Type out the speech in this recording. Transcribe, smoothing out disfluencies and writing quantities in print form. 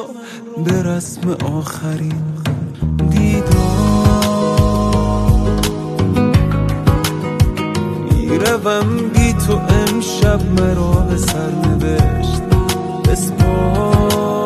به رسم آخرین دیدار. میروم بی تو امشب مرا به سرنوشت بسپار.